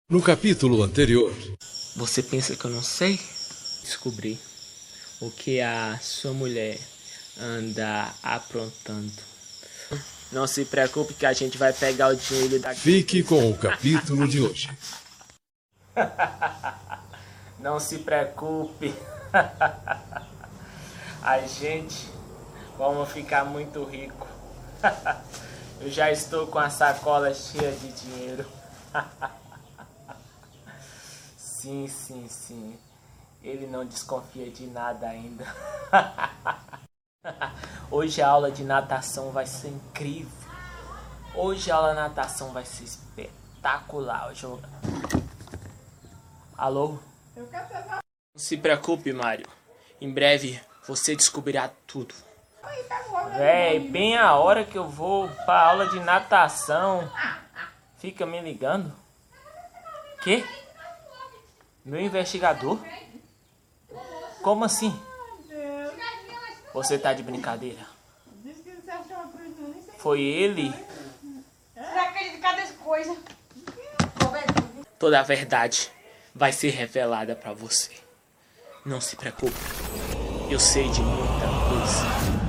No capítulo anterior. Você pensa que eu não sei? Descobri o que a sua mulher anda aprontando. Não se preocupe que a gente vai pegar o dinheiro daqui. Fique com o capítulo de hoje. Não se preocupe. A gente vamos ficar muito rico. Eu já estou com a sacola cheia de dinheiro. Sim. Ele não desconfia de nada ainda. Hoje a aula de natação vai ser incrível. Hoje a aula de natação vai ser espetacular. Alô? Não se preocupe, Mário. Em breve você descobrirá tudo. Véi, bem a hora que eu vou pra aula de natação. Fica me ligando? Quê? Meu investigador? Como assim? Você tá de brincadeira? Foi ele? Você acredita em cada coisa? Toda a verdade vai ser revelada pra você. Não se preocupe. Eu sei de muita coisa.